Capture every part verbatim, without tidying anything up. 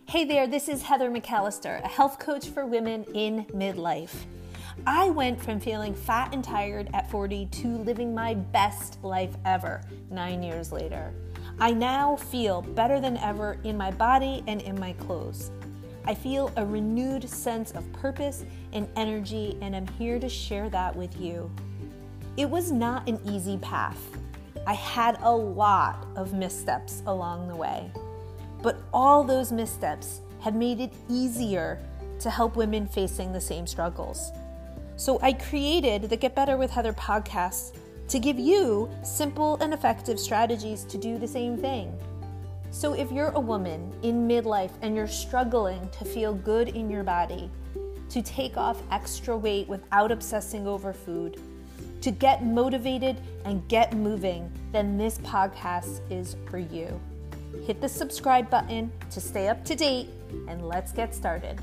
Hey there, this is Heather McAllister, a health coach for women in midlife. I went from feeling fat and tired at forty to living my best life ever nine years later. I now feel better than ever in my body and in my clothes. I feel a renewed sense of purpose and energy, and I'm here to share that with you. It was not an easy path. I had a lot of missteps along the way. But all those missteps have made it easier to help women facing the same struggles. So I created the Get Better with Heather podcast to give you simple and effective strategies to do the same thing. So if you're a woman in midlife and you're struggling to feel good in your body, to take off extra weight without obsessing over food, to get motivated and get moving, then this podcast is for you. Hit the subscribe button to stay up to date, and let's get started.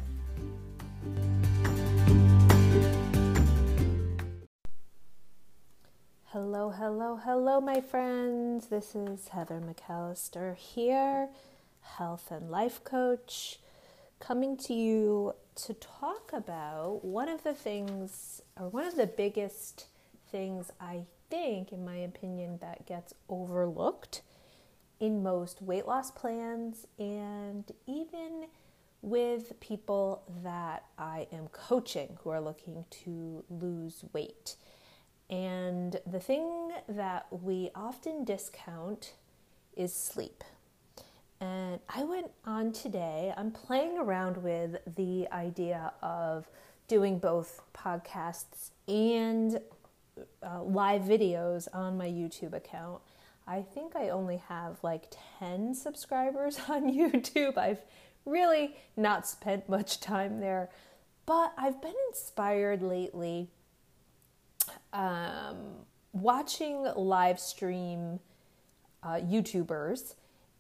Hello, hello, hello, my friends. This is Heather McAllister here, health and life coach, coming to you to talk about one of the things, or one of the biggest things I think, in my opinion, that gets overlooked in most weight loss plans, and even with people that I am coaching who are looking to lose weight. And the thing that we often discount is sleep. And I went on today, I'm playing around with the idea of doing both podcasts and uh, live videos on my YouTube account. I think I only have like ten subscribers on YouTube. I've really not spent much time there, but I've been inspired lately um, watching live stream uh, YouTubers,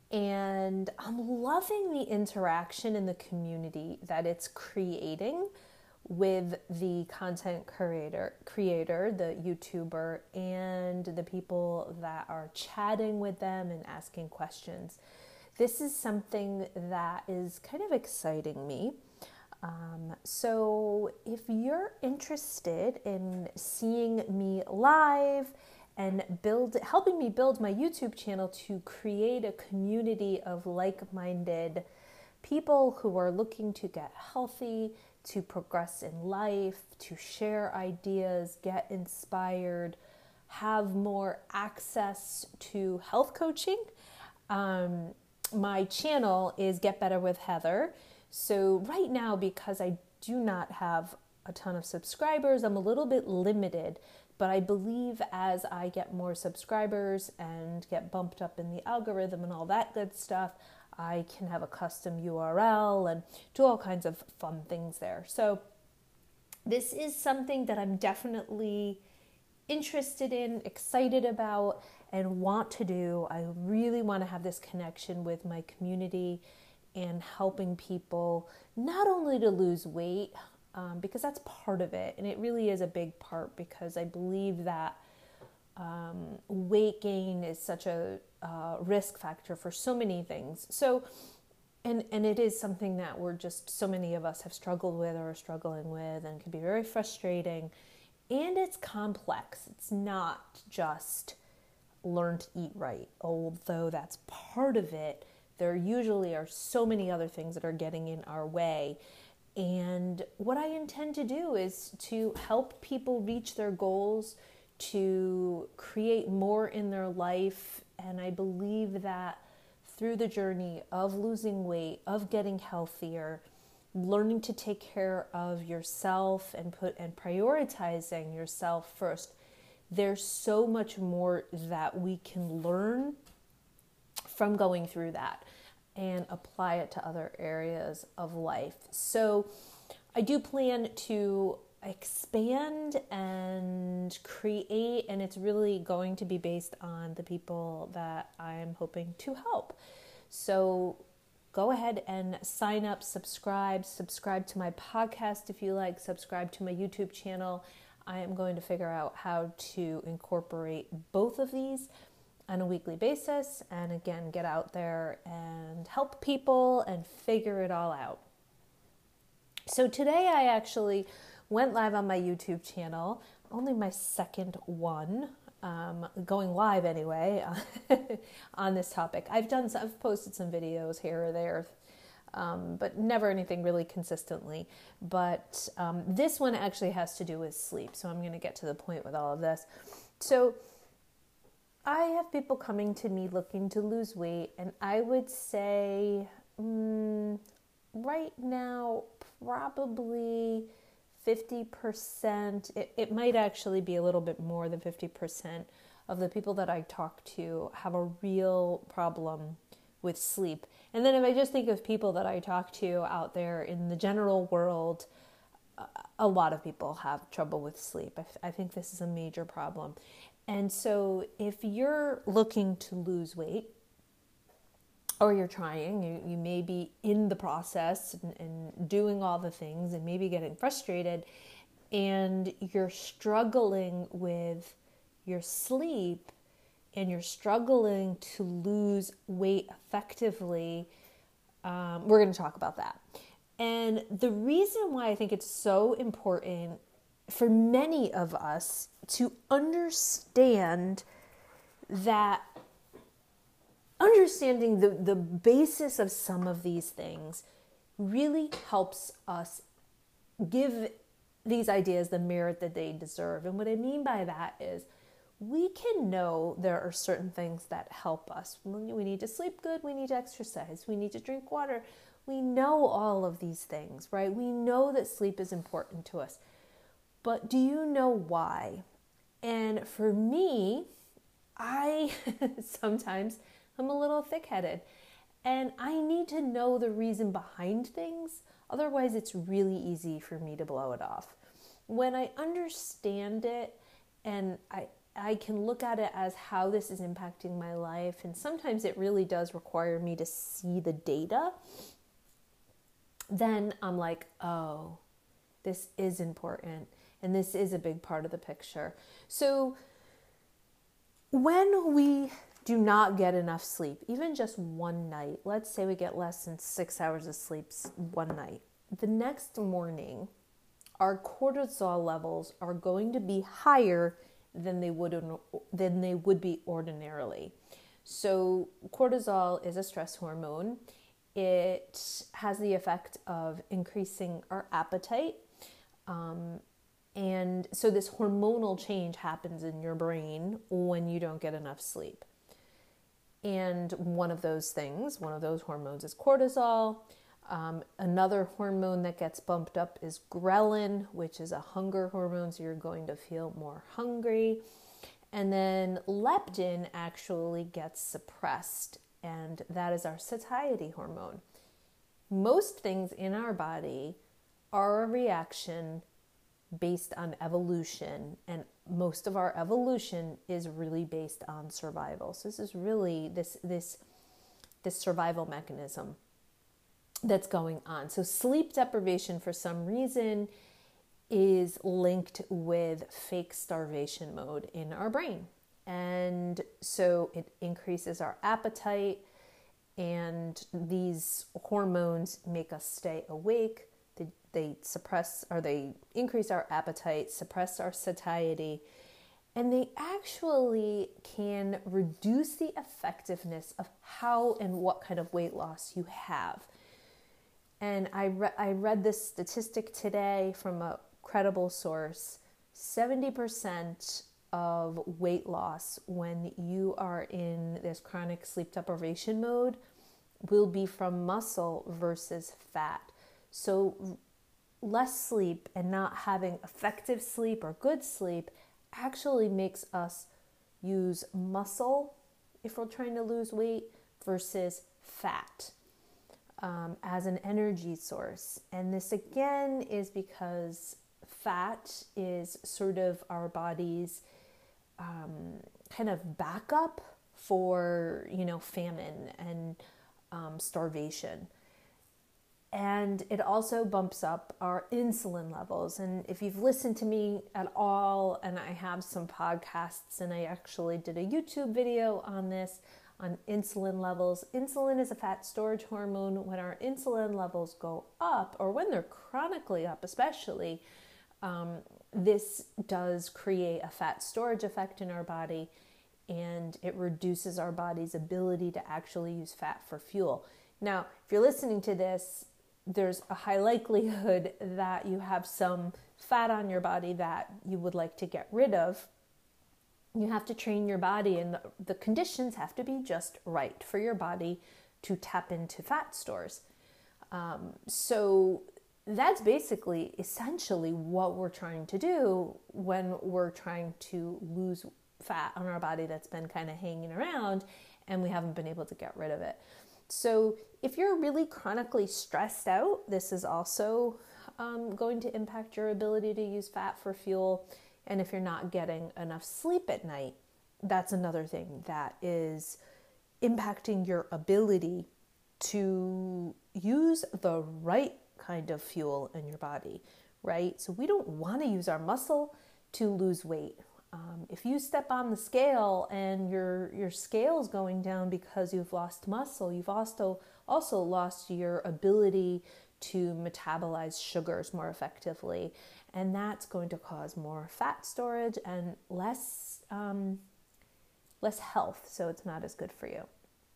and I'm loving the interaction in the community that it's creating with the content creator, creator, the YouTuber, and the people that are chatting with them and asking questions. This is something that is kind of exciting me. Um, so if you're interested in seeing me live and build, helping me build my YouTube channel to create a community of like-minded people who are looking to get healthy, to progress in life, to share ideas, get inspired, have more access to health coaching. Um, my channel is Get Better with Heather. So right now, because I do not have a ton of subscribers, I'm a little bit limited, but I believe as I get more subscribers and get bumped up in the algorithm and all that good stuff, I can have a custom U R L and do all kinds of fun things there. So this is something that I'm definitely interested in, excited about, and want to do. I really want to have this connection with my community and helping people not only to lose weight, um, because that's part of it, and it really is a big part, because I believe that um, weight gain is such a uh, risk factor for so many things. So, and and it is something that we're just, so many of us have struggled with or are struggling with, and can be very frustrating. And it's complex. It's not just learn to eat right, although that's part of it. There usually are so many other things that are getting in our way. And what I intend to do is to help people reach their goals, to create more in their life. And I believe that through the journey of losing weight, of getting healthier, learning to take care of yourself and put and prioritizing yourself first, there's so much more that we can learn from going through that and apply it to other areas of life. So I do plan to expand and create, and it's really going to be based on the people that I'm hoping to help. So go ahead and sign up, subscribe, subscribe to my podcast if you like, subscribe to my YouTube channel. I am going to figure out how to incorporate both of these on a weekly basis, and again, get out there and help people and figure it all out. So today I actually went live on my YouTube channel, only my second one, um, going live anyway, on this topic. I've done, I've posted some videos here or there, um, but never anything really consistently. But um, this one actually has to do with sleep, so I'm going to get to the point with all of this. So I have people coming to me looking to lose weight, and I would say mm, right now probably fifty percent, it, it might actually be a little bit more than fifty percent of the people that I talk to have a real problem with sleep. And then if I just think of people that I talk to out there in the general world, a lot of people have trouble with sleep. I, I think this is a major problem. And so if you're looking to lose weight, or you're trying, you, you may be in the process and, and doing all the things and maybe getting frustrated, and you're struggling with your sleep and you're struggling to lose weight effectively, um, we're going to talk about that. And the reason why I think it's so important for many of us to understand that understanding the, the basis of some of these things really helps us give these ideas the merit that they deserve. And what I mean by that is we can know there are certain things that help us. We need to sleep good, we need to exercise, we need to drink water. We know all of these things, right? We know that sleep is important to us. But do you know why? And for me, I sometimes I'm a little thick-headed, and I need to know the reason behind things. Otherwise, it's really easy for me to blow it off. When I understand it and I I can look at it as how this is impacting my life, and sometimes it really does require me to see the data, then I'm like, oh, this is important, and this is a big part of the picture. So when we do not get enough sleep, even just one night, let's say we get less than six hours of sleep one night, the next morning, our cortisol levels are going to be higher than they would than they would be ordinarily. So cortisol is a stress hormone. It has the effect of increasing our appetite. Um, and so this hormonal change happens in your brain when you don't get enough sleep. And one of those things, one of those hormones is cortisol. Um, another hormone that gets bumped up is ghrelin, which is a hunger hormone, so you're going to feel more hungry. And then leptin actually gets suppressed, and that is our satiety hormone. Most things in our body are a reaction based on evolution, and most of our evolution is really based on survival. So this is really this this this survival mechanism that's going on. So sleep deprivation for some reason is linked with fake starvation mode in our brain. And so it increases our appetite, and these hormones make us stay awake. They, they suppress or they increase our appetite, suppress our satiety, and they actually can reduce the effectiveness of how and what kind of weight loss you have. And I, re- I read this statistic today from a credible source. seventy percent of weight loss when you are in this chronic sleep deprivation mode will be from muscle versus fat. So less sleep and not having effective sleep or good sleep actually makes us use muscle if we're trying to lose weight versus fat um, as an energy source. And this again is because fat is sort of our body's um, kind of backup for, you know, famine and um, starvation. And it also bumps up our insulin levels. And if you've listened to me at all, and I have some podcasts, and I actually did a YouTube video on this, on insulin levels. Insulin is a fat storage hormone. When our insulin levels go up, or when they're chronically up especially, um, this does create a fat storage effect in our body, and it reduces our body's ability to actually use fat for fuel. Now, if you're listening to this, there's a high likelihood that you have some fat on your body that you would like to get rid of. You have to train your body, and the, the conditions have to be just right for your body to tap into fat stores. Um, so that's basically essentially what we're trying to do when we're trying to lose fat on our body that's been kind of hanging around and we haven't been able to get rid of it. So if you're really chronically stressed out, this is also um, going to impact your ability to use fat for fuel. And if you're not getting enough sleep at night, that's another thing that is impacting your ability to use the right kind of fuel in your body, right? So we don't want to use our muscle to lose weight. Um, if you step on the scale and your your scale's going down because you've lost muscle, you've also also lost your ability to metabolize sugars more effectively, and that's going to cause more fat storage and less um, less health. So it's not as good for you.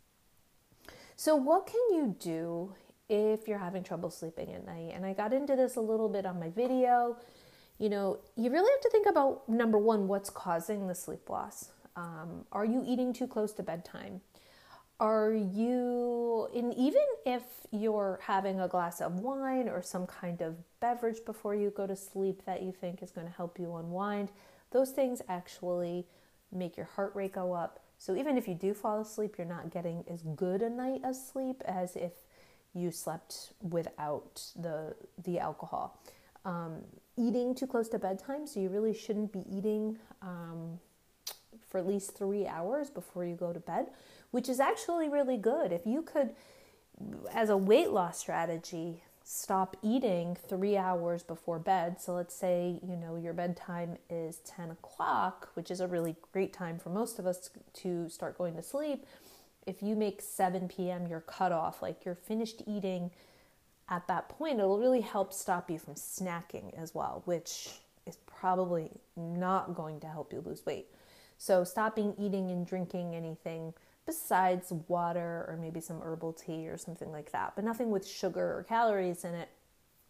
So what can you do if you're having trouble sleeping at night? And I got into this a little bit on my video. You know, you really have to think about, number one, what's causing the sleep loss. Um, are you eating too close to bedtime? Are you, and even if you're having a glass of wine or some kind of beverage before you go to sleep that you think is going to help you unwind, those things actually make your heart rate go up. So even if you do fall asleep, you're not getting as good a night of sleep as if you slept without the the alcohol. Um, eating too close to bedtime, so you really shouldn't be eating um, for at least three hours before you go to bed, which is actually really good. If you could, as a weight loss strategy, stop eating three hours before bed. So let's say, you know, your bedtime is ten o'clock, which is a really great time for most of us to start going to sleep. If you make seven p.m. your cutoff, like you're finished eating at that point, it'll really help stop you from snacking as well, which is probably not going to help you lose weight. So stopping eating and drinking anything besides water or maybe some herbal tea or something like that, but nothing with sugar or calories in it.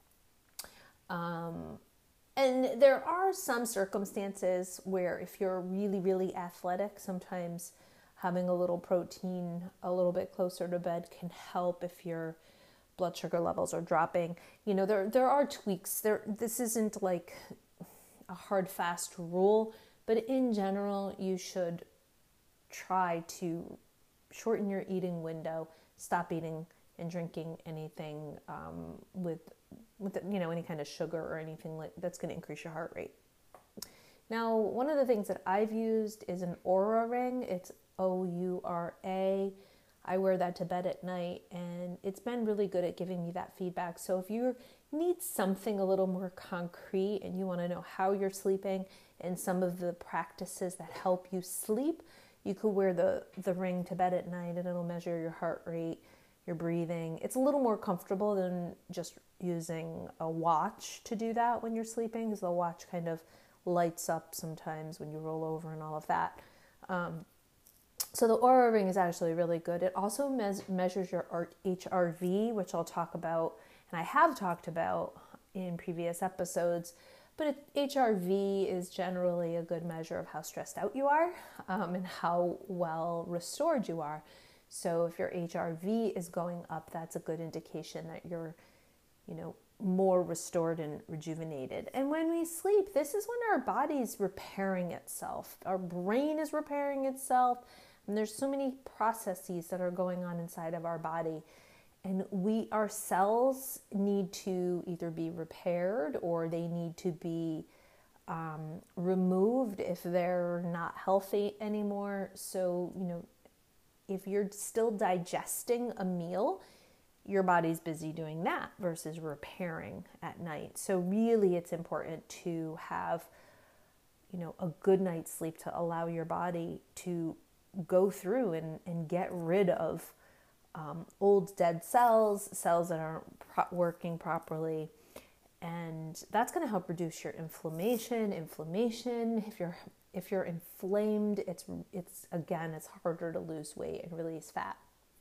Um, and there are some circumstances where if you're really, really athletic, sometimes having a little protein a little bit closer to bed can help if your blood sugar levels are dropping. You know, there there are tweaks. There, this isn't like a hard, fast rule, but in general, you should try to shorten your eating window, stop eating and drinking anything um, with, with you know, any kind of sugar or anything like that's going to increase your heart rate. Now, one of the things that I've used is an Oura ring. It's O U R A. I wear that to bed at night, and it's been really good at giving me that feedback. So if you need something a little more concrete and you want to know how you're sleeping and some of the practices that help you sleep, you could wear the, the ring to bed at night, and it'll measure your heart rate, your breathing. It's a little more comfortable than just using a watch to do that when you're sleeping, because the watch kind of lights up sometimes when you roll over and all of that. Um, So the Oura ring is actually really good. It also mes- measures your H R V, which I'll talk about, and I have talked about in previous episodes. But H R V is generally a good measure of how stressed out you are um, and how well restored you are. So if your H R V is going up, that's a good indication that you're, you know, more restored and rejuvenated. And when we sleep, this is when our body's repairing itself. Our brain is repairing itself. And there's so many processes that are going on inside of our body. And we, our cells need to either be repaired or they need to be um, removed if they're not healthy anymore. So, you know, if you're still digesting a meal your body's busy doing that versus repairing at night. So really it's important to have, you know, a good night's sleep to allow your body to go through and, and get rid of um, old dead cells, cells that aren't pro- working properly. And that's going to help reduce your inflammation. Inflammation, if you're if you're inflamed, it's it's again, it's harder to lose weight and release fat.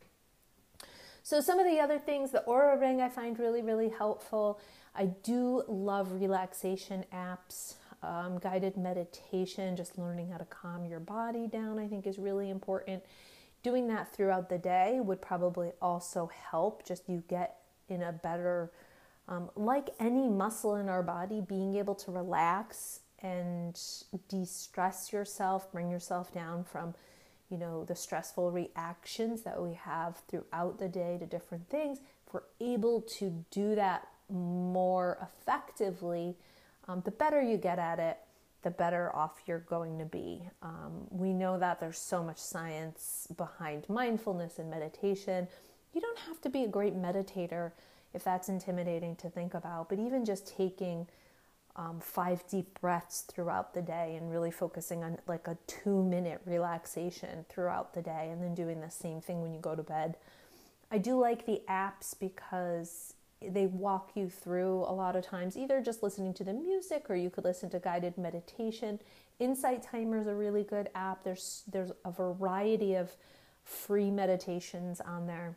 So some of the other things, the Oura Ring I find really, really helpful. I do love relaxation apps, um, guided meditation, just learning how to calm your body down, I think is really important. Doing that throughout the day would probably also help, just you get in a better, um, like any muscle in our body, being able to relax and de-stress yourself, bring yourself down from, you know, the stressful reactions that we have throughout the day to different things. If we're able to do that more effectively, um, the better you get at it, the better off you're going to be. Um, we know that there's so much science behind mindfulness and meditation. You don't have to be a great meditator if that's intimidating to think about, but even just taking um, five deep breaths throughout the day and really focusing on like a two minute relaxation throughout the day, and then doing the same thing when you go to bed. I do like the apps because they walk you through a lot of times, either just listening to the music or you could listen to guided meditation. Insight Timer is a really good app. There's there's a variety of free meditations on there.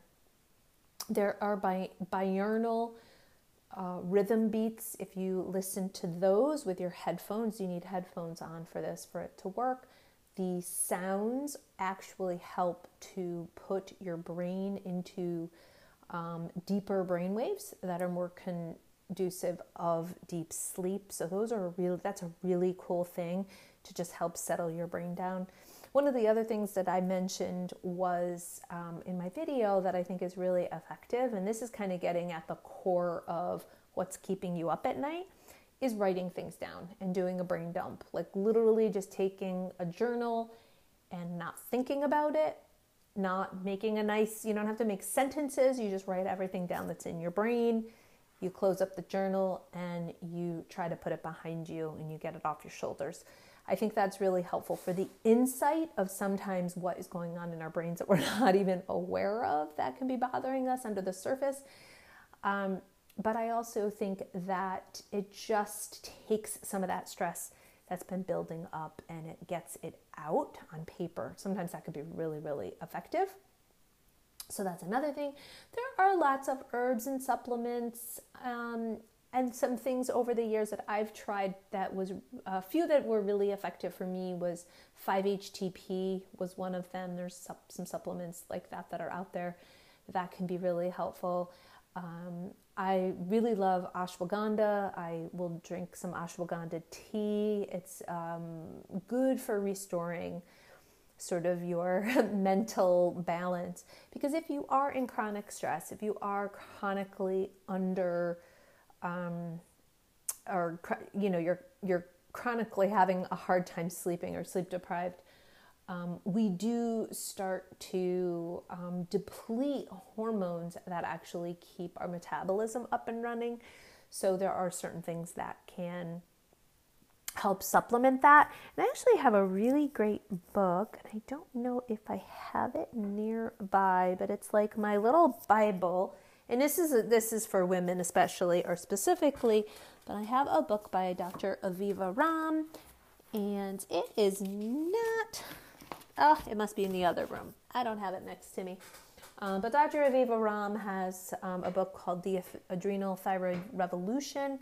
There are bi- binaural uh, rhythm beats. If you listen to those with your headphones, you need headphones on for this for it to work. The sounds actually help to put your brain into um, deeper brain waves that are more conducive of deep sleep. So those are real. That's a really cool thing to just help settle your brain down. One of the other things that I mentioned was um, in my video that I think is really effective, and this is kind of getting at the core of what's keeping you up at night, is writing things down and doing a brain dump. Like literally just taking a journal and not thinking about it, not making a nice, you don't have to make sentences, you just write everything down that's in your brain. You close up the journal and you try to put it behind you and you get it off your shoulders. I think that's really helpful for the insight of sometimes what is going on in our brains that we're not even aware of that can be bothering us under the surface. Um, but I also think that it just takes some of that stress that's been building up and it gets it out on paper. Sometimes that could be really, really effective. So that's another thing. There are lots of herbs and supplements um, and some things over the years that I've tried that was, a few that were really effective for me was five H T P was one of them. There's sup- some supplements like that that are out there that can be really helpful. Um, I really love ashwagandha. I will drink some ashwagandha tea. It's um, good for restoring sort of your mental balance. Because if you are in chronic stress, if you are chronically under, um, or you know, you're you're chronically having a hard time sleeping or sleep deprived, um, we do start to um, deplete hormones that actually keep our metabolism up and running. So there are certain things that can help supplement that. And I actually have a really great book, and I don't know if I have it nearby, but it's like my little Bible. And this is a, this is for women especially, or specifically, but I have a book by Doctor Aviva Romm, and it is not, oh, it must be in the other room. I don't have it next to me. Um, but Doctor Aviva Romm has um, a book called The Adrenal Thyroid Revolution.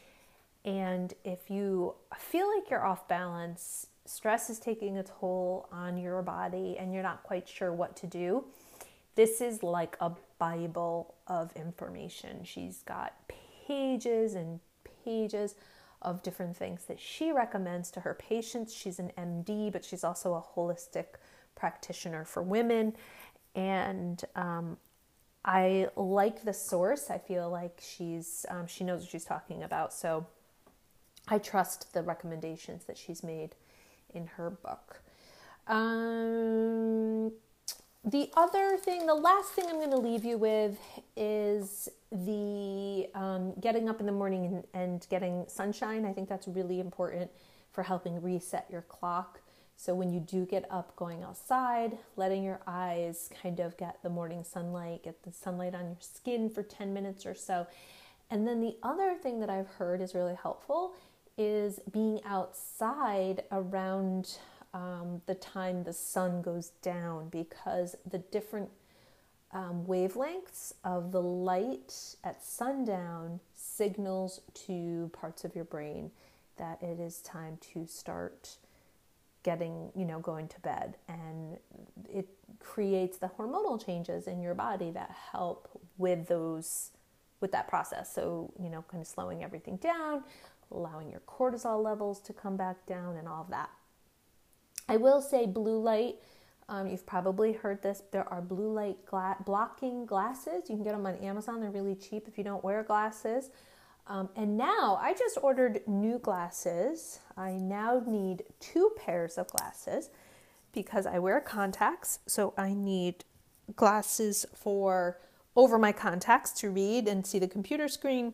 And if you feel like you're off balance, stress is taking a toll on your body and you're not quite sure what to do, this is like a Bible of information. She's got pages and pages of different things that she recommends to her patients. She's an M D, but she's also a holistic practitioner for women. And um, I like the source. I feel like she's um, she knows what she's talking about. So I trust the recommendations that she's made in her book. Um, the other thing, the last thing I'm going to leave you with is the um, getting up in the morning and, and getting sunshine. I think that's really important for helping reset your clock. So when you do get up, going outside, letting your eyes kind of get the morning sunlight, get the sunlight on your skin for ten minutes or so. And then the other thing that I've heard is really helpful is being outside around um, the time the sun goes down, because the different um, wavelengths of the light at sundown signals to parts of your brain that it is time to start getting, you know, going to bed. And it creates the hormonal changes in your body that help with those, with that process. So, you know, kind of slowing everything down, allowing your cortisol levels to come back down and all of that. I will say blue light, um, you've probably heard this, there are blue light gla- blocking glasses. You can get them on Amazon. They're really cheap if you don't wear glasses. Um, and now I just ordered new glasses. I now need two pairs of glasses because I wear contacts. So I need glasses for over my contacts to read and see the computer screen.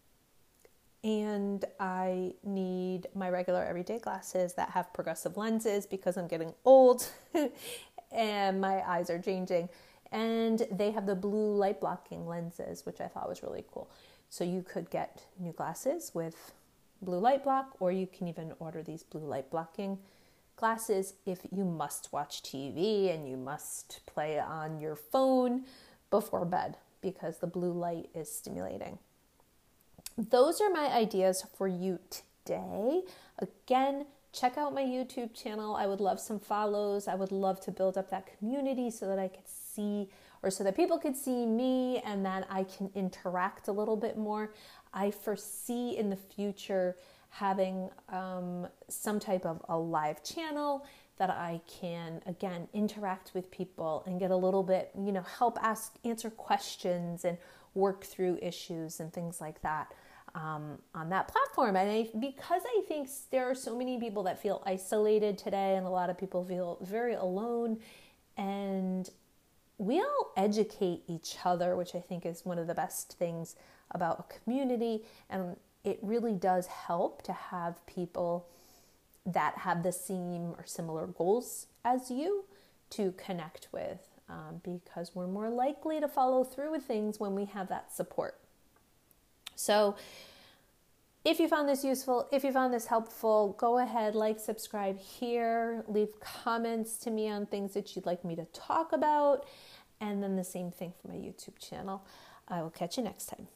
And I need my regular everyday glasses that have progressive lenses because I'm getting old and my eyes are changing. And they have the blue light blocking lenses, which I thought was really cool. So you could get new glasses with blue light block, or you can even order these blue light blocking glasses if you must watch T V and you must play on your phone before bed because the blue light is stimulating. Those are my ideas for you today. Again, check out my YouTube channel. I would love some follows. I would love to build up that community so that I could see, or so that people could see me and that I can interact a little bit more. I foresee in the future having um, some type of a live channel that I can, again, interact with people and get a little bit, you know, help ask, answer questions and work through issues and things like that. Um, on that platform. And I, because I think there are so many people that feel isolated today, and a lot of people feel very alone, and we all educate each other, which I think is one of the best things about a community. And it really does help to have people that have the same or similar goals as you to connect with, um, because we're more likely to follow through with things when we have that support. So if you found this useful, if you found this helpful, go ahead, like, subscribe here, leave comments to me on things that you'd like me to talk about, and then the same thing for my YouTube channel. I will catch you next time.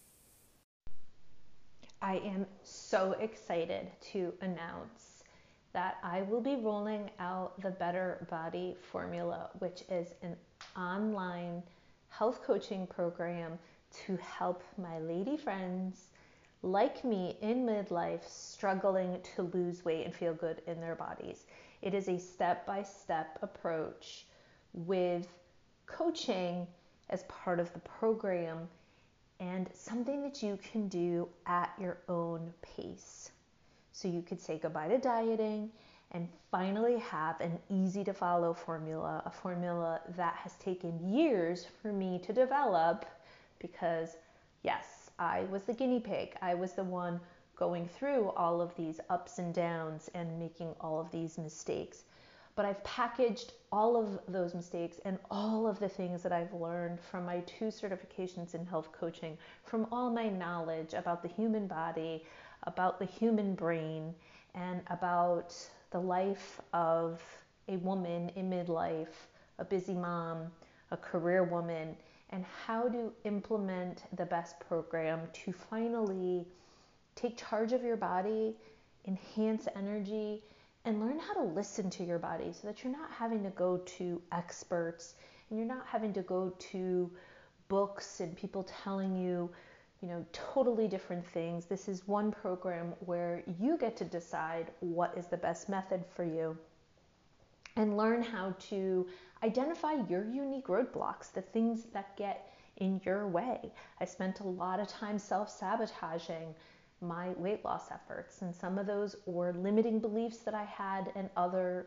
I am so excited to announce that I will be rolling out the Better Body Formula, which is an online health coaching program to help my lady friends like me in midlife struggling to lose weight and feel good in their bodies. It is a step-by-step approach with coaching as part of the program, and something that you can do at your own pace. So you could say goodbye to dieting and finally have an easy to follow formula, a formula that has taken years for me to develop. Because yes, I was the guinea pig. I was the one going through all of these ups and downs and making all of these mistakes. But I've packaged all of those mistakes and all of the things that I've learned from my two certifications in health coaching, from all my knowledge about the human body, about the human brain, and about the life of a woman in midlife, a busy mom, a career woman, and how to implement the best program to finally take charge of your body, enhance energy, and learn how to listen to your body so that you're not having to go to experts and you're not having to go to books and people telling you, you know, totally different things. This is one program where you get to decide what is the best method for you and learn how to identify your unique roadblocks, the things that get in your way. I spent a lot of time self-sabotaging my weight loss efforts, and some of those were limiting beliefs that I had and other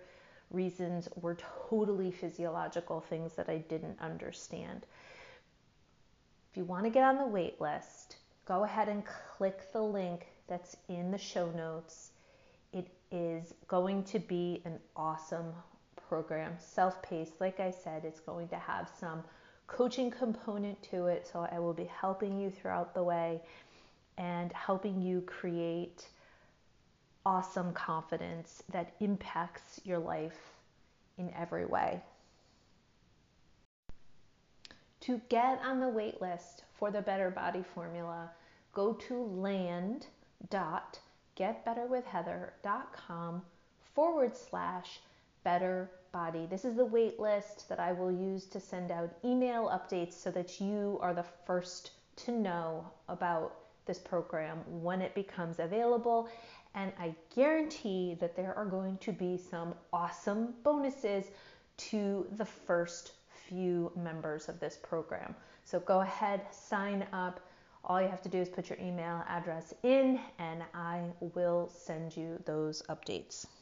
reasons were totally physiological things that I didn't understand. If you want to get on the wait list, go ahead and click the link that's in the show notes. It is going to be an awesome program, self-paced. Like I said, it's going to have some coaching component to it, so I will be helping you throughout the way and helping you create awesome confidence that impacts your life in every way. To get on the wait list for the Better Body Formula, go to land.getbetterwithheather.com forward slash better body. This is the wait list that I will use to send out email updates so that you are the first to know about this program when it becomes available. And I guarantee that there are going to be some awesome bonuses to the first few members of this program. So go ahead, sign up. All you have to do is put your email address in and I will send you those updates.